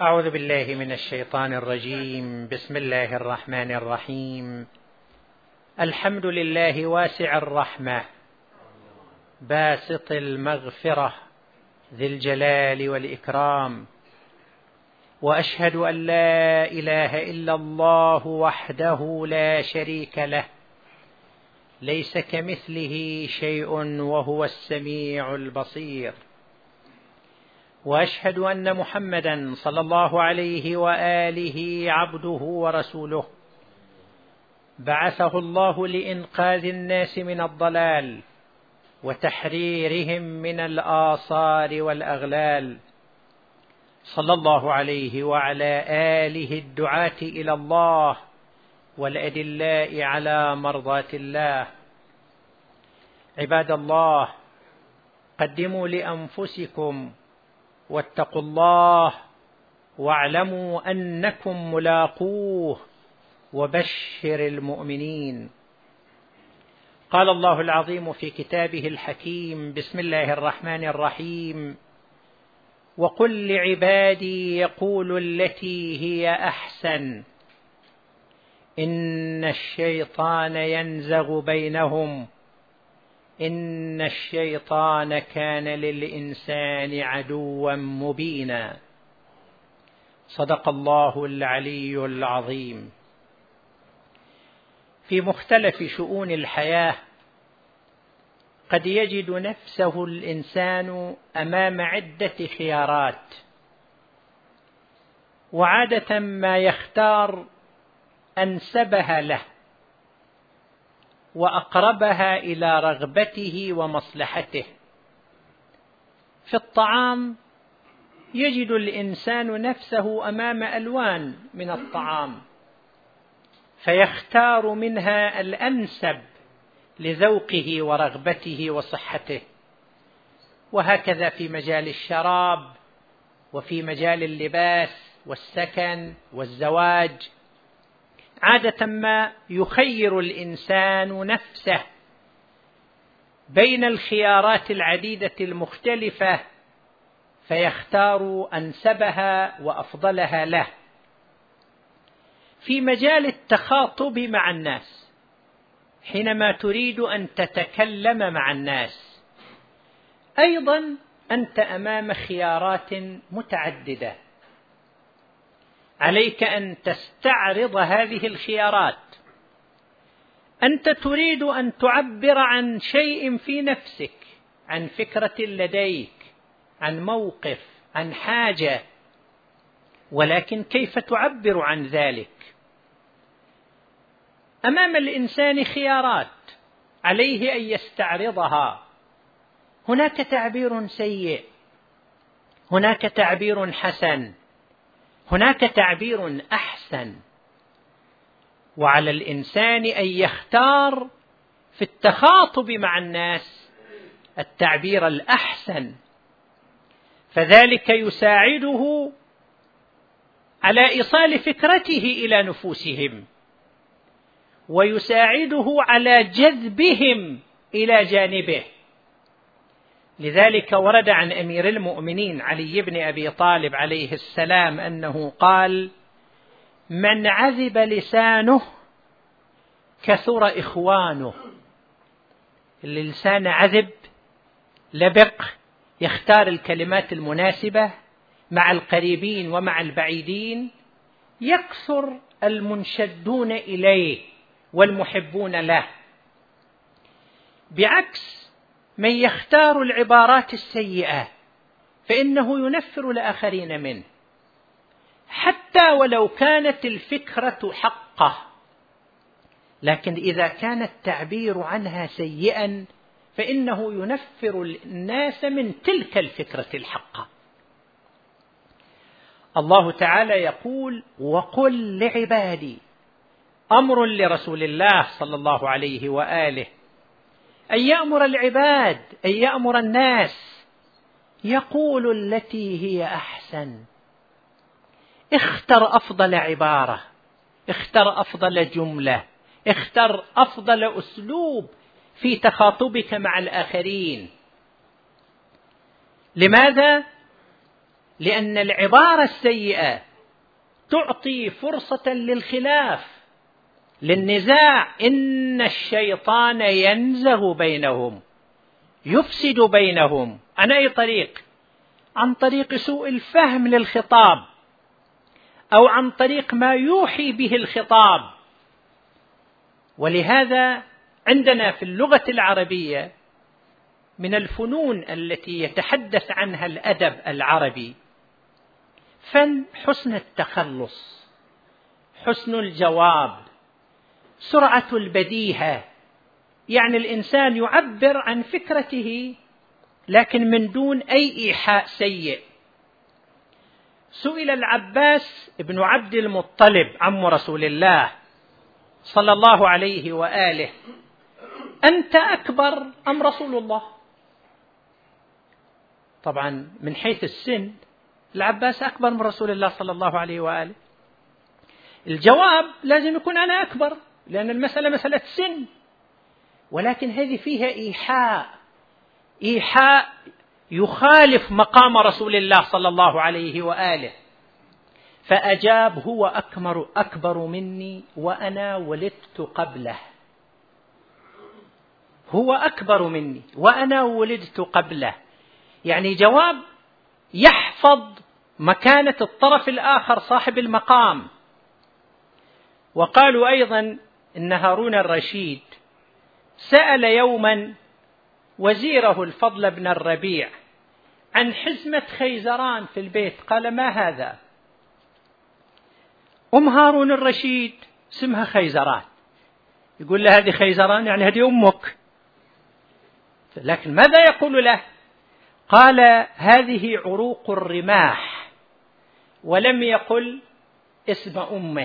أعوذ بالله من الشيطان الرجيم. بسم الله الرحمن الرحيم. الحمد لله واسع الرحمة باسط المغفرة ذي الجلال والإكرام، وأشهد أن لا إله إلا الله وحده لا شريك له، ليس كمثله شيء وهو السميع البصير. وأشهد أن محمدا صلى الله عليه وآله عبده ورسوله، بعثه الله لإنقاذ الناس من الضلال وتحريرهم من الآثار والأغلال، صلى الله عليه وعلى آله الدعاة إلى الله والأدلاء على مرضاة الله. عباد الله، قدموا لأنفسكم واتقوا الله واعلموا أنكم ملاقوه، وبشر المؤمنين. قال الله العظيم في كتابه الحكيم: بسم الله الرحمن الرحيم: وقل لعبادي يقولوا التي هي أحسن إن الشيطان ينزغ بينهم إن الشيطان كان للإنسان عدوا مبينا. صدق الله العلي العظيم. في مختلف شؤون الحياة قد يجد نفسه الإنسان أمام عدة خيارات، وعادة ما يختار أنسبها له وأقربها إلى رغبته ومصلحته. في الطعام يجد الإنسان نفسه أمام ألوان من الطعام، فيختار منها الأنسب لذوقه ورغبته وصحته. وهكذا في مجال الشراب، وفي مجال اللباس والسكن والزواج. عادة ما يخير الإنسان نفسه بين الخيارات العديدة المختلفة، فيختار أنسبها وأفضلها له. في مجال التخاطب مع الناس، حينما تريد أن تتكلم مع الناس، أيضا أنت أمام خيارات متعددة، عليك أن تستعرض هذه الخيارات. أنت تريد أن تعبر عن شيء في نفسك، عن فكرة لديك، عن موقف، عن حاجة، ولكن كيف تعبر عن ذلك؟ أمام الإنسان خيارات عليه أن يستعرضها. هناك تعبير سيء، هناك تعبير حسن، هناك تعبير أحسن، وعلى الإنسان أن يختار في التخاطب مع الناس التعبير الأحسن، فذلك يساعده على إيصال فكرته إلى نفوسهم، ويساعده على جذبهم إلى جانبه. لذلك ورد عن أمير المؤمنين علي بن أبي طالب عليه السلام أنه قال: من عذب لسانه كثر إخوانه. اللسان عذب، لبق، يختار الكلمات المناسبة مع القريبين ومع البعيدين، يكثر المنشدون إليه والمحبون له، بعكس من يختار العبارات السيئة فإنه ينفر الآخرين منه، حتى ولو كانت الفكرة حقه، لكن إذا كان التعبير عنها سيئا فإنه ينفر الناس من تلك الفكرة الحقة. الله تعالى يقول: وقل لعبادي، أمر لرسول الله صلى الله عليه وآله أن يأمر العباد، أن يأمر الناس، يقول التي هي أحسن. اختر أفضل عبارة، اختر أفضل جملة، اختر أفضل أسلوب في تخاطبك مع الآخرين. لماذا؟ لأن العبارة السيئة تعطي فرصة للخلاف، للنزاع. إن الشيطان ينزغ بينهم، يفسد بينهم. عن أي طريق؟ عن طريق سوء الفهم للخطاب، أو عن طريق ما يوحي به الخطاب. ولهذا عندنا في اللغة العربية من الفنون التي يتحدث عنها الأدب العربي فن حسن التخلص، حسن الجواب، سرعة البديهة. يعني الإنسان يعبر عن فكرته لكن من دون أي إيحاء سيء. سئل العباس بن عبد المطلب عم رسول الله صلى الله عليه وآله: أنت أكبر أم رسول الله؟ طبعا من حيث السن العباس أكبر من رسول الله صلى الله عليه وآله. الجواب لازم يكون أنا أكبر، لأن المسألة مسألة سن، ولكن هذه فيها إيحاء يخالف مقام رسول الله صلى الله عليه وآله. فأجاب: هو أكبر مني وأنا ولدت قبله. هو أكبر مني وأنا ولدت قبله، يعني جواب يحفظ مكانة الطرف الآخر صاحب المقام. وقالوا أيضا إن هارون الرشيد سأل يوما وزيره الفضل بن الربيع عن حزمة خيزران في البيت، قال: ما هذا؟ هارون الرشيد اسمها خيزران، يقول له: هذه خيزران يعني هذه أمك. لكن ماذا يقول له؟ قال: هذه عروق الرماح، ولم يقل اسم أمه.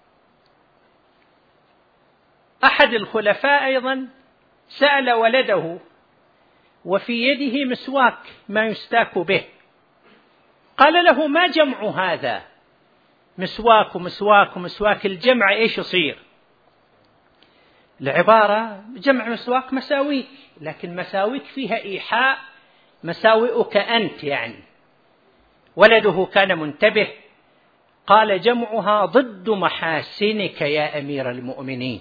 أحد الخلفاء أيضا سأل ولده وفي يده مسواك ما يستاك به، قال له: ما جمع هذا؟ مسواك ومسواك ومسواك، الجمع إيش يصير؟ العبارة جمع مسواك مساويك، لكن مساويك فيها إيحاء، مساوئك أنت يعني. ولده كان منتبه، قال: جمعها ضد محاسنك يا أمير المؤمنين.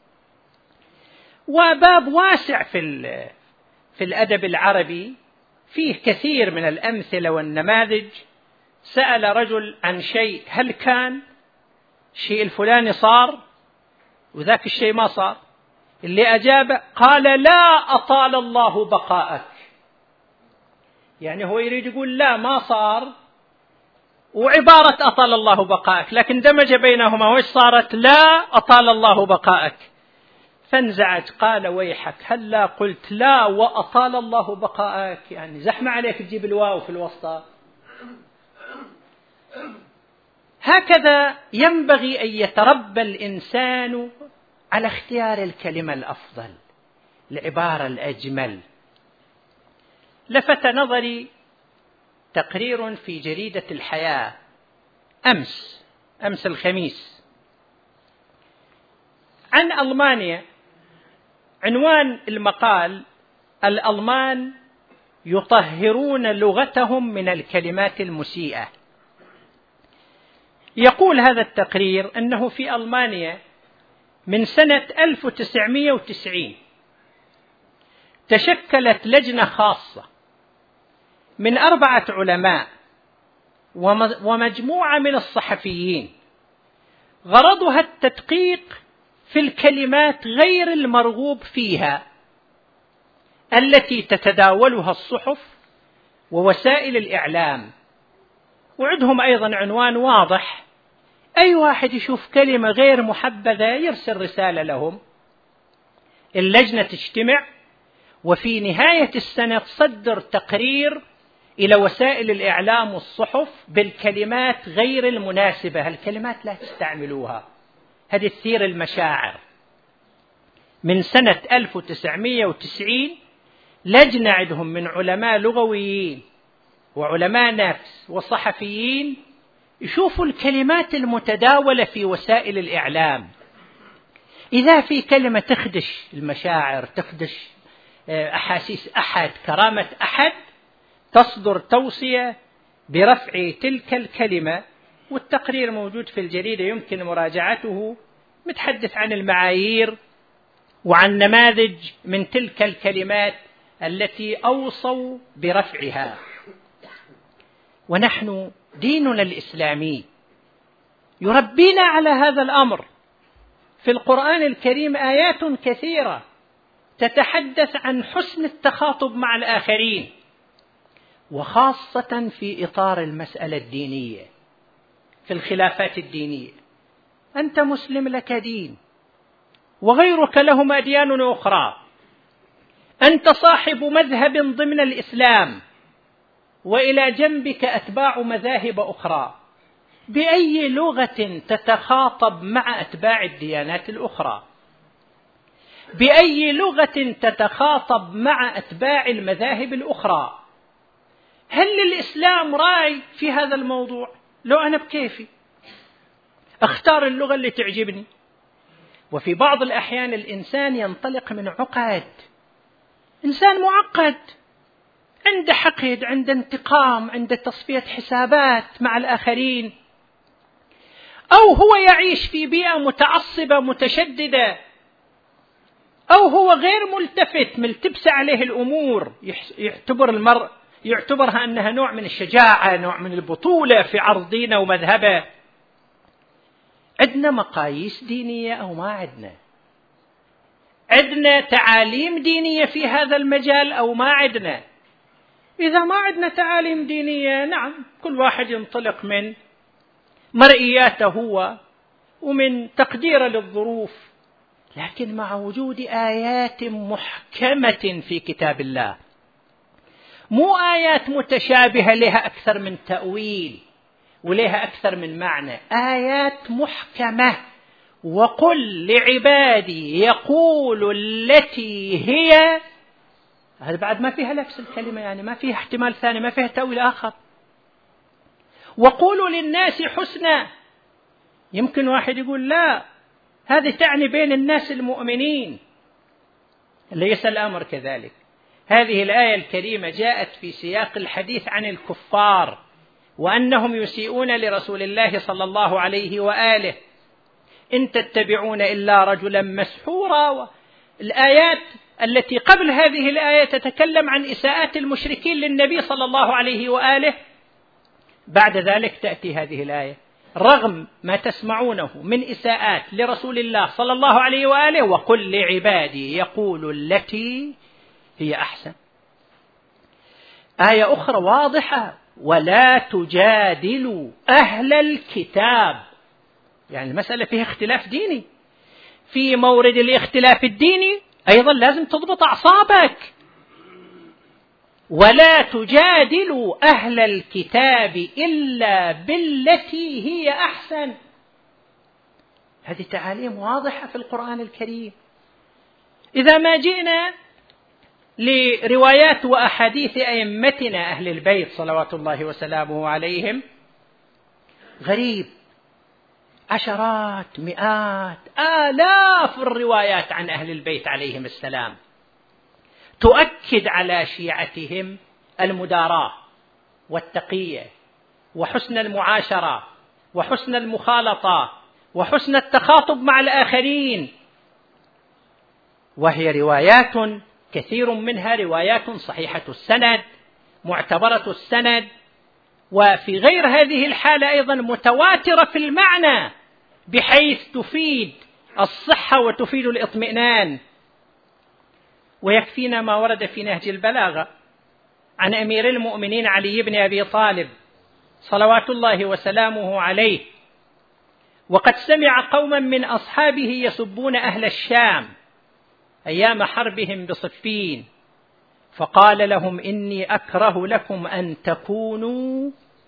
وباب واسع في الأدب العربي، فيه كثير من الأمثلة والنماذج. سأل رجل عن شيء: هل كان الشيء الفلاني صار وذاك الشيء ما صار؟ اللي أجاب قال: لا أطال الله بقاءك. يعني هو يريد يقول لا ما صار، وعبارة أطال الله بقاءك، لكن دمج بينهما وش صارت؟ لا أطال الله بقاءك. فانزعج، قال: ويحك، هل لا قلت لا وأطال الله بقاءك؟ يعني زحمة عليك تجيب الواو في الوسط. هكذا ينبغي أن يتربى الإنسان على اختيار الكلمة الأفضل، العبارة الأجمل. لفت نظري تقرير في جريدة الحياة أمس الخميس عن ألمانيا. عنوان المقال: الألمان يطهرون لغتهم من الكلمات المسيئة. يقول هذا التقرير أنه في ألمانيا من سنة 1990 تشكلت لجنة خاصة من 4 علماء ومجموعة من الصحفيين، غرضها التدقيق في الكلمات غير المرغوب فيها التي تتداولها الصحف ووسائل الإعلام. وعندهم أيضا عنوان واضح: أي واحد يشوف كلمة غير محبذة يرسل رسالة لهم. اللجنة تجتمع وفي نهاية السنة تصدر تقرير إلى وسائل الإعلام والصحف بالكلمات غير المناسبة، الكلمات لا تستعملوها، هذه تثير المشاعر. من سنة 1990 لجنة عندهم من علماء لغويين وعلماء نفس وصحفيين يشوفوا الكلمات المتداولة في وسائل الإعلام. إذا في كلمة تخدش المشاعر، تخدش أحاسيس أحد، كرامة أحد، تصدر توصية برفع تلك الكلمة، والتقرير موجود في الجريدة يمكن مراجعته، متحدث عن المعايير وعن نماذج من تلك الكلمات التي أوصوا برفعها. ونحن ديننا الإسلامي يربينا على هذا الأمر. في القرآن الكريم آيات كثيرة تتحدث عن حسن التخاطب مع الآخرين، وخاصة في إطار المسألة الدينية، في الخلافات الدينية. أنت مسلم لك دين وغيرك لهم أديان أخرى، أنت صاحب مذهب ضمن الإسلام وإلى جنبك أتباع مذاهب أخرى، بأي لغة تتخاطب مع أتباع الديانات الأخرى؟ بأي لغة تتخاطب مع أتباع المذاهب الأخرى؟ هل الإسلام راعي في هذا الموضوع؟ لو أنا بكيفي أختار اللغة اللي تعجبني. وفي بعض الأحيان الإنسان ينطلق من عقد، إنسان معقد، عنده حقد، عنده انتقام، عنده تصفية حسابات مع الآخرين، أو هو يعيش في بيئة متعصبة متشددة، أو هو غير ملتفت، ملتبس عليه الأمور، يعتبر المرء يعتبرها أنها نوع من الشجاعة، نوع من البطولة في عرض دينه ومذهبه. عندنا مقاييس دينية أو ما عندنا؟ عندنا تعاليم دينية في هذا المجال أو ما عندنا؟ إذا ما عندنا تعاليم دينية، نعم، كل واحد ينطلق من مرئياته هو ومن تقديره للظروف، لكن مع وجود آيات محكمة في كتاب الله، مو آيات متشابهة لها أكثر من تأويل ولها أكثر من معنى، آيات محكمة. وقل لعبادي يقول التي هي، هذا بعد ما فيها نفس الكلمة، يعني ما فيها احتمال ثاني، ما فيها تأويل آخر. وقولوا للناس حسنا. يمكن واحد يقول لا، هذه تعني بين الناس المؤمنين. ليس الأمر كذلك. هذه الآية الكريمة جاءت في سياق الحديث عن الكفار وأنهم يسيئون لرسول الله صلى الله عليه وآله، إن تتبعون إلا رجلا مسحورا. الآيات التي قبل هذه الآية تتكلم عن إساءات المشركين للنبي صلى الله عليه وآله، بعد ذلك تأتي هذه الآية رغم ما تسمعونه من إساءات لرسول الله صلى الله عليه وآله، وقل لعبادي يقول التي هي أحسن. آية أخرى واضحة، ولا تجادلوا أهل الكتاب. يعني المسألة فيها اختلاف ديني، في مورد الاختلاف الديني أيضا لازم تضبط أعصابك. ولا تجادلوا أهل الكتاب إلا بالتي هي أحسن. هذه تعاليم واضحة في القرآن الكريم. إذا ما جئنا لروايات وأحاديث أئمتنا أهل البيت صلوات الله وسلامه عليهم، غريب، عشرات مئات آلاف الروايات عن أهل البيت عليهم السلام تؤكد على شيعتهم المداراة والتقية وحسن المعاشرة وحسن المخالطة وحسن التخاطب مع الآخرين. وهي روايات كثير منها روايات صحيحة السند معتبرة السند، وفي غير هذه الحالة أيضا متواترة في المعنى بحيث تفيد الصحة وتفيد الإطمئنان. ويكفينا ما ورد في نهج البلاغة عن أمير المؤمنين علي بن أبي طالب صلوات الله وسلامه عليه، وقد سمع قوما من أصحابه يسبون أهل الشام أيام حربهم بصفين، فقال لهم إني أكره لكم أن تكونوا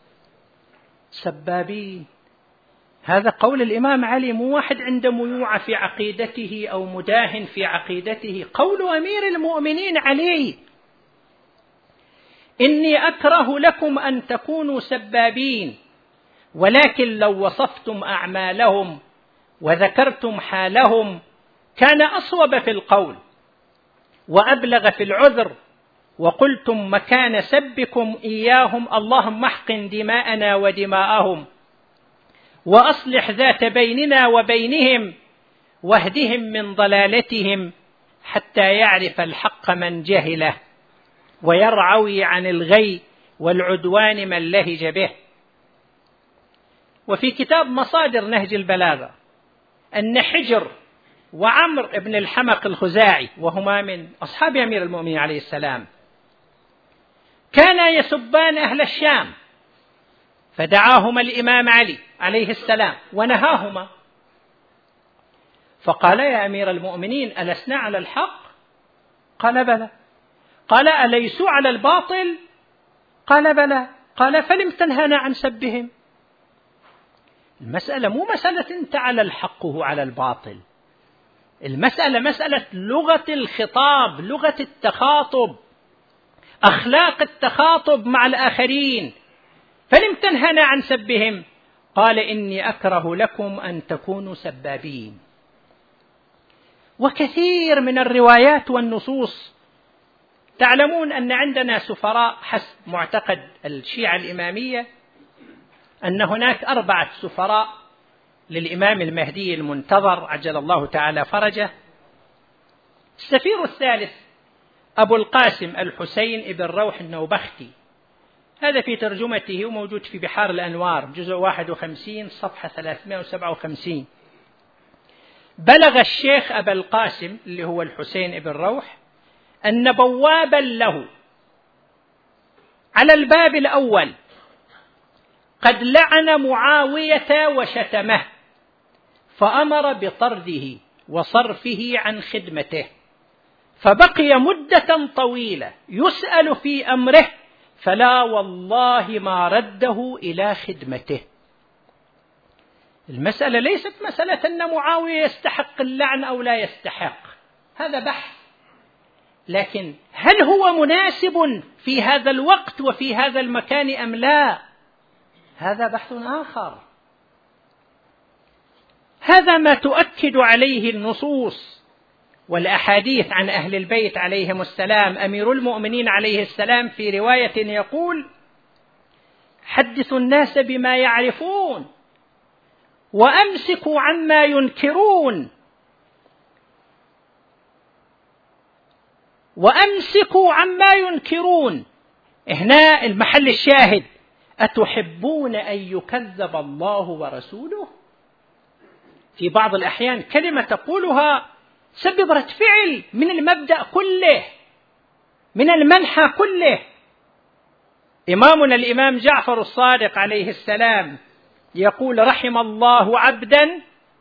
سبابين. هذا قول الإمام علي، مو واحد عنده ميوعة في عقيدته أو مداهن في عقيدته، قول أمير المؤمنين علي: إني أكره لكم أن تكونوا سبابين، ولكن لو وصفتم أعمالهم وذكرتم حالهم كان أصوب في القول وأبلغ في العذر وقلتم مكان سبكم إياهم اللهم احقن دماءنا ودماءهم وأصلح ذات بيننا وبينهم واهدهم من ضلالتهم حتى يعرف الحق من جهله ويرعوي عن الغي والعدوان من لهج به. وفي كتاب مصادر نهج البلاغة أن حجر وعمر بن الحمق الخزاعي، وهما من أصحاب أمير المؤمنين عليه السلام، كانا يسبان أهل الشام، فدعاهما الإمام علي عليه السلام ونهاهما، فقال يا أمير المؤمنين ألسنا على الحق؟ قال بلى. قال أليسوا على الباطل؟ قال بلى. قال فلم تنهانا عن سبهم؟ المسألة مو مسألة أنت على الحق وهو على الباطل، المسألة مسألة لغة الخطاب، لغة التخاطب، أخلاق التخاطب مع الآخرين. فلم تنهنا عن سبهم؟ قال إني أكره لكم أن تكونوا سبابين. وكثير من الروايات والنصوص، تعلمون أن عندنا سفراء حسب معتقد الشيعة الإمامية، أن هناك 4 سفراء للإمام المهدي المنتظر عجل الله تعالى فرجه. السفير الثالث أبو القاسم الحسين ابن روح النوبختي، هذا في ترجمته وموجود في بحار الأنوار جزء 51 صفحة 357. بلغ الشيخ أبا القاسم اللي هو الحسين ابن روح أن بوابا له على الباب الأول قد لعن معاوية وشتمه، فأمر بطرده وصرفه عن خدمته، فبقي مدة طويلة يسأل في أمره، فلا والله ما رده إلى خدمته. المسألة ليست مسألة أن معاوية يستحق اللعن أو لا يستحق، هذا بحث، لكن هل هو مناسب في هذا الوقت وفي هذا المكان أم لا؟ هذا بحث آخر. هذا ما تؤكد عليه النصوص والأحاديث عن أهل البيت عليهم السلام. أمير المؤمنين عليه السلام في رواية يقول: حدثوا الناس بما يعرفون وأمسكوا عما ينكرون، وأمسكوا عما ينكرون. هنا المحل الشاهد: أتحبون أن يكذب الله ورسوله؟ في بعض الأحيان كلمة تقولها سبب رد فعل من المبدأ كله، من المنحى كله. إمامنا الإمام جعفر الصادق عليه السلام يقول: رحم الله عبدا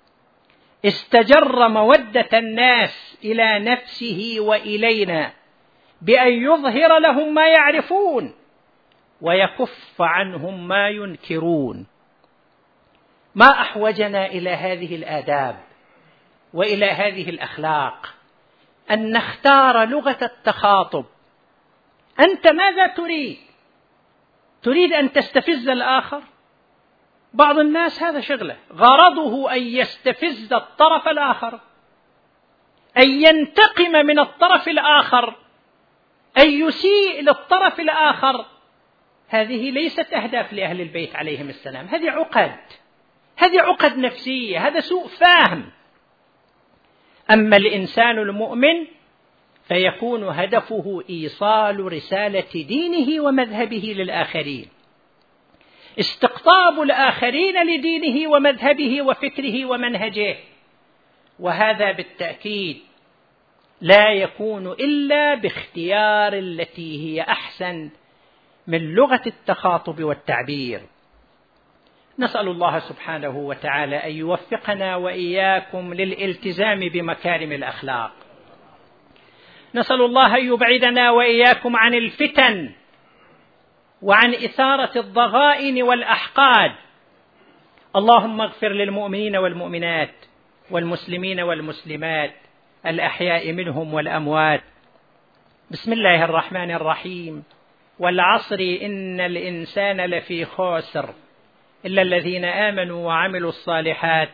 استجر مودة الناس إلى نفسه وإلينا بأن يظهر لهم ما يعرفون ويكف عنهم ما ينكرون. ما أحوجنا إلى هذه الآداب وإلى هذه الأخلاق، أن نختار لغة التخاطب. أنت ماذا تريد؟ تريد أن تستفز الآخر؟ بعض الناس هذا شغله، غرضه أن يستفز الطرف الآخر، أن ينتقم من الطرف الآخر، أن يسيء للطرف الآخر. هذه ليست أهداف لأهل البيت عليهم السلام، هذه عقد نفسية، هذا سوء فهم. أما الإنسان المؤمن فيكون هدفه إيصال رسالة دينه ومذهبه للآخرين، استقطاب الآخرين لدينه ومذهبه وفكره ومنهجه، وهذا بالتأكيد لا يكون إلا باختيار التي هي أحسن من لغة التخاطب والتعبير. نسأل الله سبحانه وتعالى أن يوفقنا وإياكم للالتزام بمكارم الأخلاق. نسأل الله أن يبعدنا وإياكم عن الفتن وعن إثارة الضغائن والأحقاد. اللهم اغفر للمؤمنين والمؤمنات والمسلمين والمسلمات الأحياء منهم والأموات. بسم الله الرحمن الرحيم. والعصر إن الإنسان لفي خسر إلا الذين آمنوا وعملوا الصالحات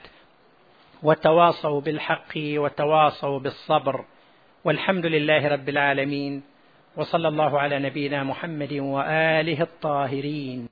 وتواصوا بالحق وتواصوا بالصبر، والحمد لله رب العالمين. وصلى الله على نبينا محمد وآله الطاهرين.